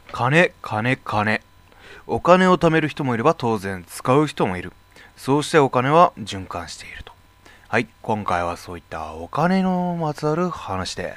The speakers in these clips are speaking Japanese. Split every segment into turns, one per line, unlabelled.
金、金、金。お金を貯める人もいれば当然使う人もいる。そうしてお金は循環していると。はい、今回はそういったお金のまつわる話です。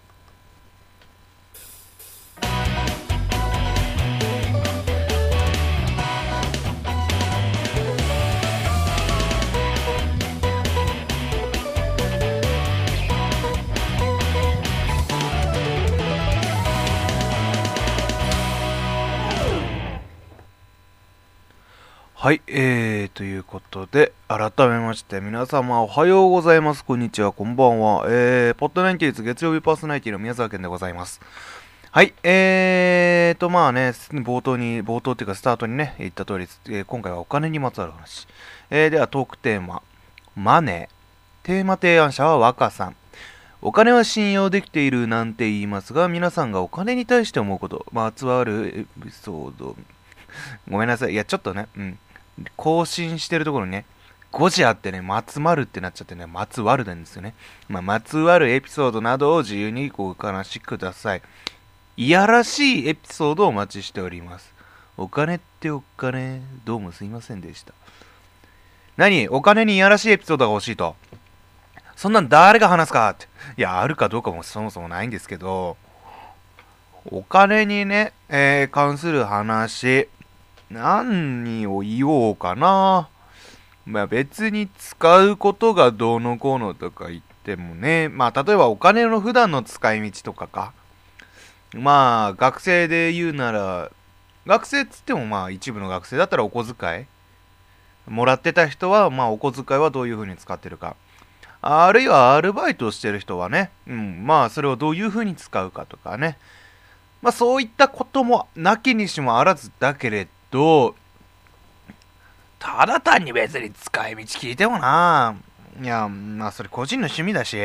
はい、ということで、改めまして皆様おはようございます。こんにちは、こんばんは。ポッドナインティーズ月曜日パーソナリティの宮沢健でございます。はい、まあね、冒頭っていうかスタートにね、言った通り、今回はお金にまつわる話。ではトークテーマ、マネー。テーマ提案者は若さん。お金は信用できているなんて言いますが、皆さんがお金に対して思うこと、まつわるエピソード、ごめんなさい。いや、ちょっとね、更新してるところにね、5時あってね、まつまるってなっちゃってね、まつわるなんですよね。まつわるエピソードなどを自由にお話しください。いやらしいエピソードをお待ちしております。お金ってお金、どうもすいませんでした。何？お金にいやらしいエピソードが欲しいと。そんなん誰が話すかって。いや、あるかどうかもそもそもないんですけど、お金にね、関する話、何を言おうかな。別に使うことがどうのこうのとか言ってもね、例えばお金の普段の使い道とかか。学生で言うなら、学生っつっても一部の学生だったらお小遣いもらってた人はお小遣いはどういう風に使ってるか。あるいはアルバイトをしてる人はね、それをどういう風に使うかとかね。そういったこともなきにしもあらずだけれど、ただ単に別に使い道聞いてもな。いや、それ個人の趣味だし、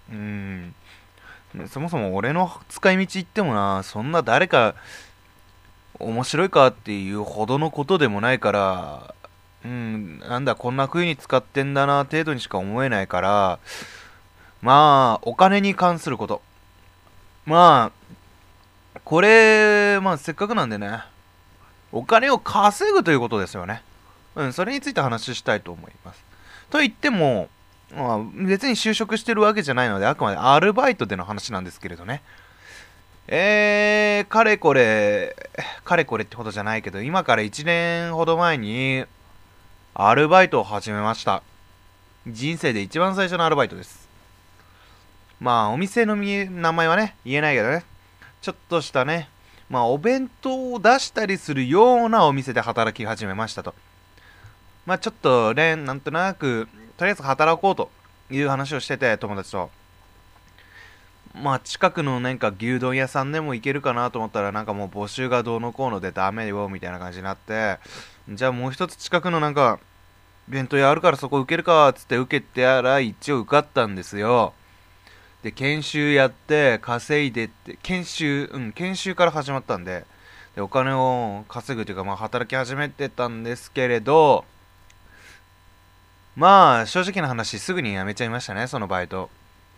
そもそも俺の使い道言ってもな、そんな誰か面白いかっていうほどのことでもないから、なんだこんな風に使ってんだな程度にしか思えないから、お金に関すること。これ、せっかくなんでね、お金を稼ぐということですよね。それについて話したいと思います。と言っても、別に就職してるわけじゃないので、あくまでアルバイトでの話なんですけれどね。かれこれってほどじゃないけど、今から1年ほど前に、アルバイトを始めました。人生で一番最初のアルバイトです。お店の名前はね、言えないけどね。ちょっとしたね、お弁当を出したりするようなお店で働き始めましたと。ちょっとね、なんとなく、とりあえず働こうという話をしてて、友達と。近くの牛丼屋さんでも行けるかなと思ったら、もう募集がどうのこうのでダメよ、みたいな感じになって、じゃあもう一つ近くの弁当屋あるからそこ受けるか、つって受けてやら、一応受かったんですよ。で、研修やって、稼いでって、研修から始まったんで、お金を稼ぐというか、働き始めてたんですけれど、正直な話、すぐに辞めちゃいましたね、そのバイト。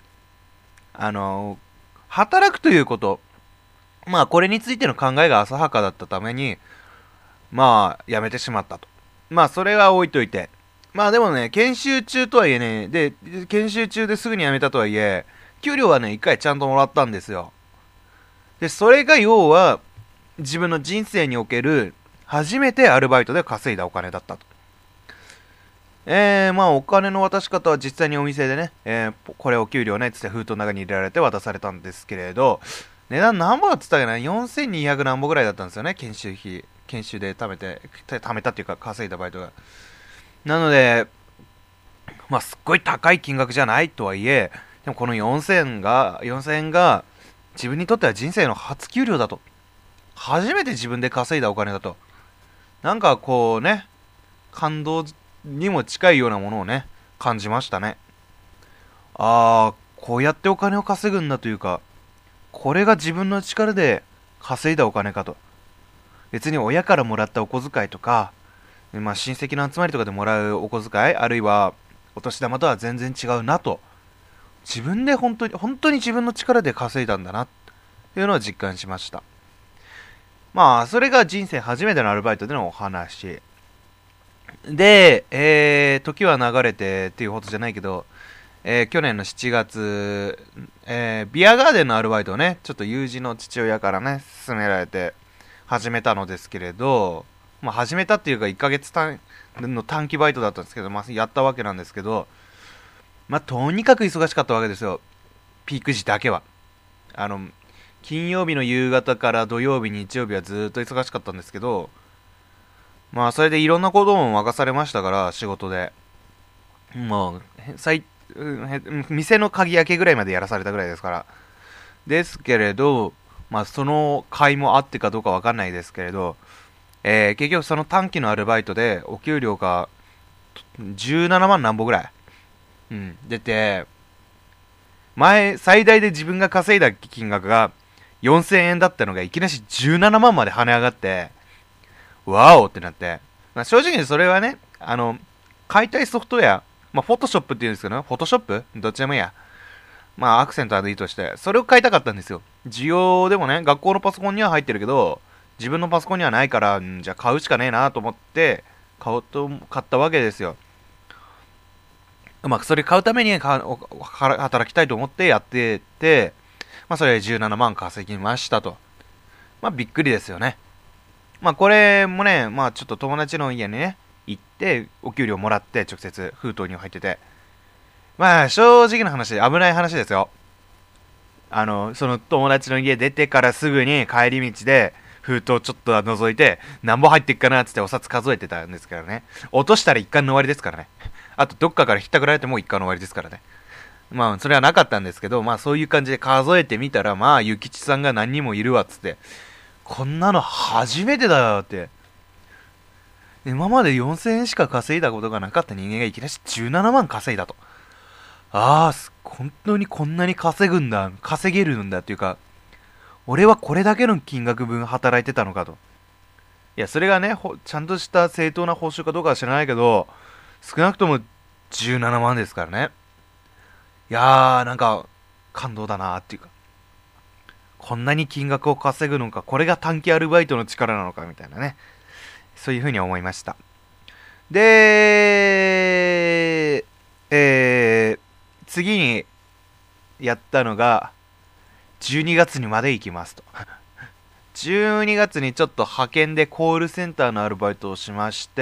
働くということ、これについての考えが浅はかだったために、辞めてしまったと。それは置いといて。でもね、研修中とはいえね、で、研修中ですぐに辞めたとはいえ、給料はね、一回ちゃんともらったんですよ。で、それが要は、自分の人生における、初めてアルバイトで稼いだお金だったと。お金の渡し方は実際にお店でね、これお給料ね、つって封筒の中に入れられて渡されたんですけれど、値段何ぼだっつったかな ?4200 何ぼぐらいだったんですよね、研修費。研修で貯めたっていうか稼いだバイトが。なので、すっごい高い金額じゃないとはいえ、でもこの4000円が自分にとっては人生の初給料だと。初めて自分で稼いだお金だと。こうね、感動にも近いようなものをね、感じましたね。こうやってお金を稼ぐんだというか、これが自分の力で稼いだお金かと。別に親からもらったお小遣いとか、親戚の集まりとかでもらうお小遣い、あるいはお年玉とは全然違うなと。自分で本当に自分の力で稼いだんだなっていうのを実感しました。 まあ、それが人生初めてのアルバイトでのお話。で、時は流れてっていうほどじゃないけど、去年の7月、ビアガーデンのアルバイトをね、ちょっと友人の父親からね、勧められて始めたのですけれど、まあ始めたっていうか1ヶ月単の短期バイトだったんですけど、まあやったわけなんですけど、まあとにかく忙しかったわけですよ。ピーク時だけは。あの、金曜日の夕方から土曜日、日曜日はずっと忙しかったんですけど、まあそれでいろんなことも任されましたから、仕事で。もう、店の鍵開けぐらいまでやらされたぐらいですから。ですけれど、まあその甲斐もあってかどうかわかんないですけれど、結局その短期のアルバイトでお給料が17万なんぼぐらい、出て、最大で自分が稼いだ金額が4000円だったのがいきなり17万まで跳ね上がって、ワオってなって、まあ、正直にそれはね、買いたいソフトウェア、まあ、フォトショップって言うんですけどね、フォトショップどっちでもいいや。まあ、アクセントはいいとして、それを買いたかったんですよ。需要でもね、学校のパソコンには入ってるけど、自分のパソコンにはないから、じゃあ買うしかねえなと思って、買ったわけですよ。まあ、それ買うために働きたいと思ってやってて、まあ、それで17万稼ぎましたと。まあ、びっくりですよね。まあ、これもね、まあ、ちょっと友達の家にね、行って、お給料もらって、直接封筒に入ってて。まあ、正直な話、危ない話ですよ。その友達の家出てからすぐに帰り道で、封筒ちょっと覗いて、なんぼ入ってっかなっつってお札数えてたんですからね。落としたら一貫の終わりですからね。あと、どっかからひったくられても一貫の終わりですからね。まあ、それはなかったんですけど、まあ、そういう感じで数えてみたら、まあ、ゆきちさんが何人もいるわっつって、こんなの初めてだよって。今まで4000円しか稼いだことがなかった人間がいきなり17万稼いだと。ああ、本当にこんなに稼げるんだっていうか、俺はこれだけの金額分働いてたのかと。いや、それがね、ちゃんとした正当な報酬かどうかは知らないけど、少なくとも17万ですからね。いやー、なんか、感動だなーっていうか、こんなに金額を稼ぐのか、これが短期アルバイトの力なのかみたいなね。そういうふうに思いました。で、次にやったのが、12月にまで行きますと。12月にちょっと派遣でコールセンターのアルバイトをしまして、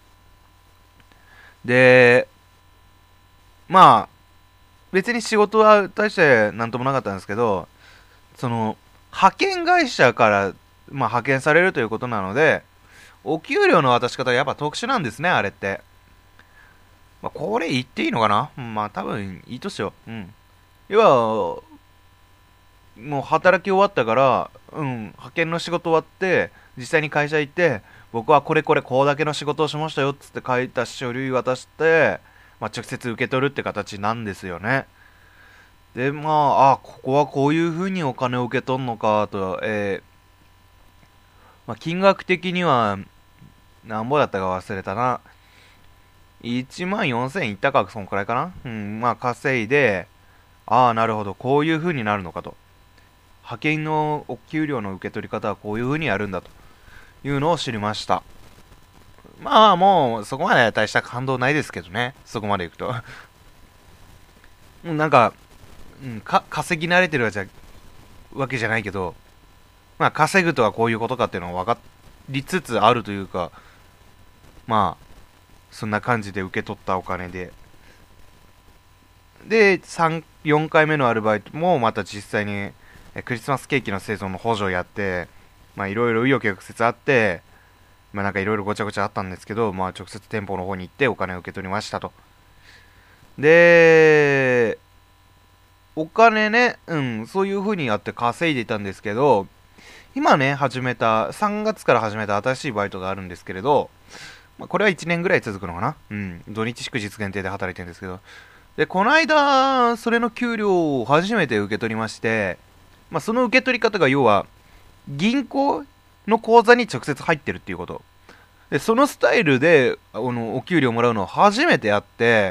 で、まあ、別に仕事は大してなんともなかったんですけど、その、派遣会社から、まあ、派遣されるということなので、お給料の渡し方はやっぱ特殊なんですね、あれって。まあ、これ言っていいのかな、まあ、多分いいとしよう。要は、もう働き終わったから、派遣の仕事終わって、実際に会社行って、僕はこれこれこうだけの仕事をしましたよっつって書いた書類渡して、まあ、直接受け取るって形なんですよね。で、まここはこういう風にお金を受け取るのかと、まあ、金額的には、なんぼだったか忘れたな。1万4000いったか、そんくらいかな。まあ稼いで、なるほど、こういう風になるのかと。派遣のお給料の受け取り方はこういう風にやるんだというのを知りました。まあもうそこまで大した感動ないですけどね、そこまでいくと。なんか、稼ぎ慣れてるわけじゃないけど、まあ稼ぐとはこういうことかっていうのが分かりつつあるというか、まあ、そんな感じで受け取ったお金で。で、4回目のアルバイトもまた実際にクリスマスケーキの製造の補助をやって、まあいろいろ紆余曲折あって、まあなんかいろいろごちゃごちゃあったんですけど、まあ直接店舗の方に行ってお金を受け取りましたと。で、お金ね、そういう風にやって稼いでいたんですけど、今ね、3月から始めた新しいバイトがあるんですけれど、まあ、これは1年ぐらい続くのかな。土日祝日限定で働いてるんですけど。で、この間、それの給料を初めて受け取りまして、まあ、その受け取り方が要は、銀行の口座に直接入ってるっていうこと。で、そのスタイルで、お給料もらうのを初めてやって、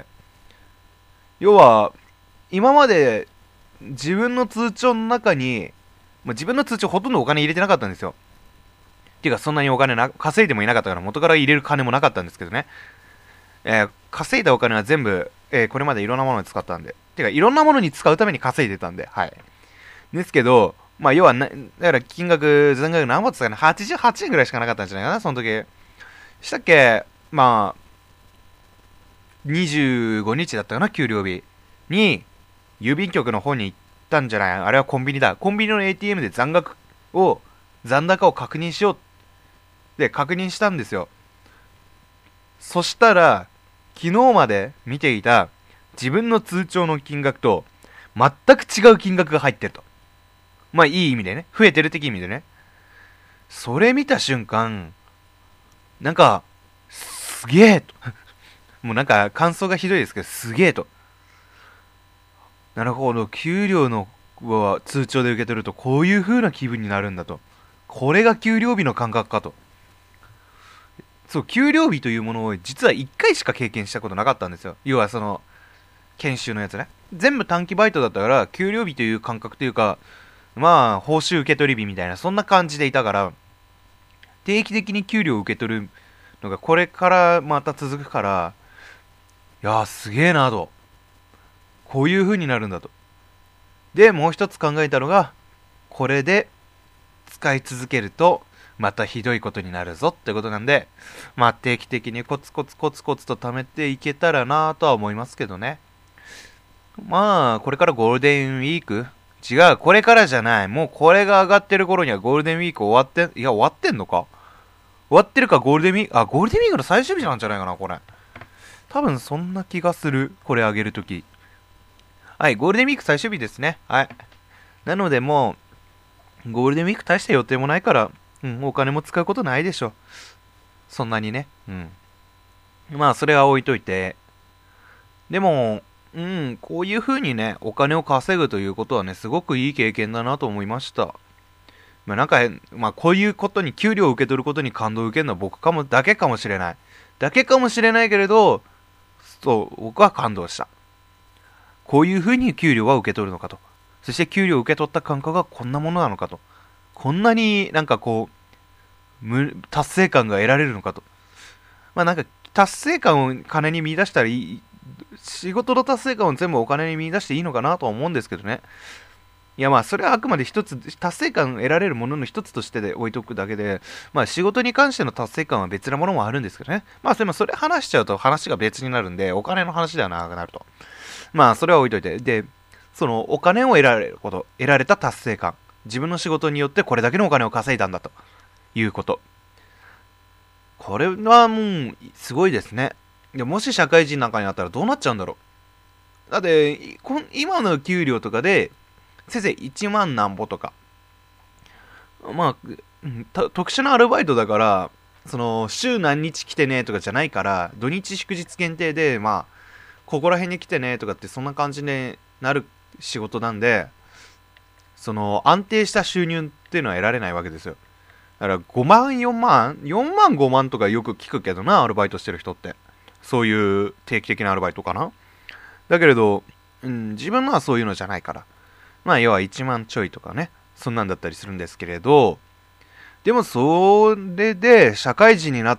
要は、今まで自分の通帳の中に、まあ、自分の通帳ほとんどお金入れてなかったんですよ。 ていうかそんなにお金稼いでもいなかったから元から入れる金もなかったんですけどね。稼いだお金は全部、これまでいろんなものに使ったんで。てかいろんなものに使うために稼いでたんで、はい。ですけど、まあ要はだから金額、残額何ぼですかね、88円ぐらいしかなかったんじゃないかな、その時。したっけ、まあ、25日だったかな、給料日に、郵便局の方に行ったんじゃない、あれはコンビニだ。コンビニの ATM で残高を確認しようって確認したんですよ。そしたら、昨日まで見ていた自分の通帳の金額と全く違う金額が入ってると。まあいい意味でね。増えてる的意味でね。それ見た瞬間、なんか、すげえと。もうなんか感想がひどいですけど、すげえと。なるほど、給料の通帳で受け取るとこういう風な気分になるんだと。これが給料日の感覚かと。そう、給料日というものを実は1回しか経験したことなかったんですよ。要はその、研修のやつね。全部短期バイトだったから、給料日という感覚というか、まあ、報酬受け取り日みたいな、そんな感じでいたから、定期的に給料を受け取るのがこれからまた続くから、いやーすげえなと。こういう風になるんだと。で、もう一つ考えたのが、これで使い続けると、またひどいことになるぞってことなんで、まあ定期的にコツコツコツコツと貯めていけたらなとは思いますけどね。まあ、これからゴールデンウィーク違う、これからじゃない。もうこれが上がってる頃にはゴールデンウィーク終わって、いや終わってんのか終わってるかゴールデンウィーク、ゴールデンウィークの最終日なんじゃないかな、これ。多分そんな気がする。これ上げるとき。はい、ゴールデンウィーク最終日ですね。はい。なのでもう、ゴールデンウィーク大した予定もないから、お金も使うことないでしょ。そんなにね。まあ、それは置いといて。でも、こういう風にね、お金を稼ぐということはね、すごくいい経験だなと思いました。まあなんか、こういうことに、給料を受け取ることに感動を受けるのはだけかもしれない。だけかもしれないけれど、そう、僕は感動した。こういう風に給料は受け取るのかと。そして給料を受け取った感覚がこんなものなのかと。こんなになんかこう、達成感が得られるのかと。まあなんか、達成感を金に見出したらいい、仕事の達成感を全部お金に見出していいのかなとは思うんですけどね。いやまあそれはあくまで一つ、達成感を得られるものの一つとしてで置いとくだけで、まあ仕事に関しての達成感は別なものもあるんですけどね。まあそれ話しちゃうと話が別になるんで、お金の話では長くなると。まあそれは置いといて。で、そのお金を得られること、得られた達成感。自分の仕事によってこれだけのお金を稼いだんだということ。これはもう、すごいですね。もし社会人なんかになったらどうなっちゃうんだろう。だって、今の給料とかで、せいぜい1万なんぼとか。まあ、特殊なアルバイトだから、その、週何日来てねとかじゃないから、土日祝日限定で、まあ、ここら辺に来てねとかってそんな感じになる仕事なんで、その、安定した収入っていうのは得られないわけですよ。だから5万、4万 ?4 万5万とかよく聞くけどな、アルバイトしてる人って。そういう定期的なアルバイトかな。だけれど、自分のはそういうのじゃないから。まあ要は1万ちょいとかね、そんなんだったりするんですけれど、でもそれで社会人になって、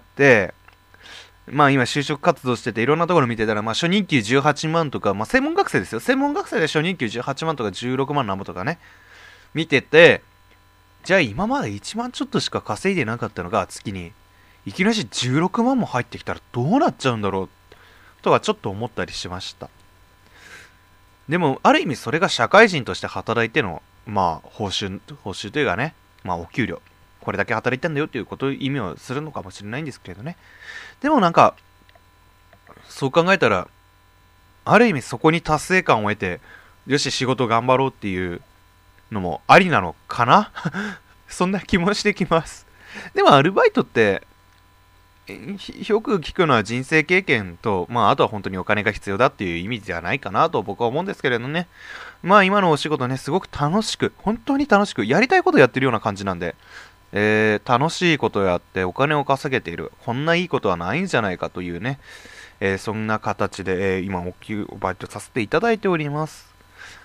まあ今就職活動してていろんなところ見てたら、まあ初任給18万とか、まあ専門学生ですよ。専門学生で初任給18万とか16万なんぼとかね、見てて、じゃあ今まで1万ちょっとしか稼いでなかったのが月に、いきなり16万も入ってきたらどうなっちゃうんだろうとはちょっと思ったりしました。でもある意味それが社会人として働いてのまあ報酬というかね、まあお給料、これだけ働いたんだよっていうことを意味をするのかもしれないんですけれどね。でもなんかそう考えたらある意味そこに達成感を得て、よし仕事頑張ろうっていうのもありなのかなそんな気もしてきます。でもアルバイトってよく聞くのは人生経験と、まああとは本当にお金が必要だっていう意味じゃないかなと僕は思うんですけれどね。まあ今のお仕事ね、すごく楽しく、本当に楽しく、やりたいことやってるような感じなんで、楽しいことをやってお金を稼げている。こんないいことはないんじゃないかというね、そんな形で、今バイトさせていただいております。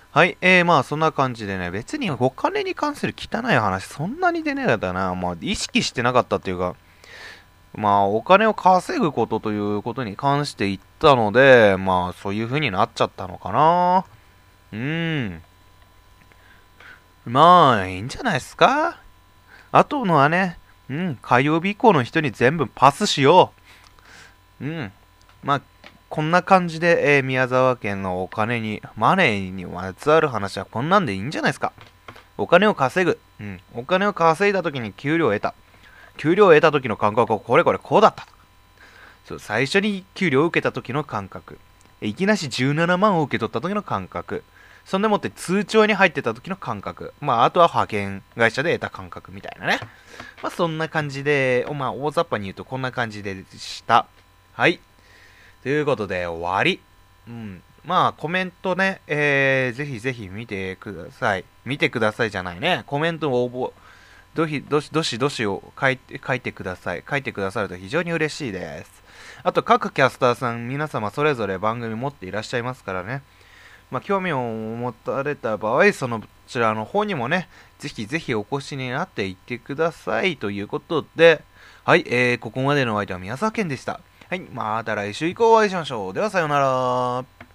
はい、まあそんな感じでね、別にお金に関する汚い話そんなに出ねえかったな。まあ意識してなかったっていうか、まあお金を稼ぐことということに関して言ったので、まあそういう風になっちゃったのかな。まあいいんじゃないですか。あとのはね、火曜日以降の人に全部パスしよう。まあ、こんな感じで、宮沢県のお金に、マネーにまつわる話はこんなんでいいんじゃないですか。お金を稼ぐ。お金を稼いだ時に給料を得た。給料を得た時の感覚はこうだった。そう、最初に給料を受けた時の感覚。いきなし17万を受け取った時の感覚。そんでもって通帳に入ってた時の感覚。まあ、あとは派遣会社で得た感覚みたいなね。まあ、そんな感じで、まあ、大雑把に言うとこんな感じでした。はい。ということで、終わり。まあ、コメントね、ぜひぜひ見てください。見てくださいじゃないね。コメントをどしどしを書いてください。書いてくださると非常に嬉しいです。あと、各キャスターさん、皆様それぞれ番組持っていらっしゃいますからね。まあ、興味を持たれた場合、そのちらの方にもね、ぜひぜひお越しになっていってくださいということで、はい、ここまでのお相手は宮沢賢でした。はい、また来週以降お会いしましょう。ではさようなら。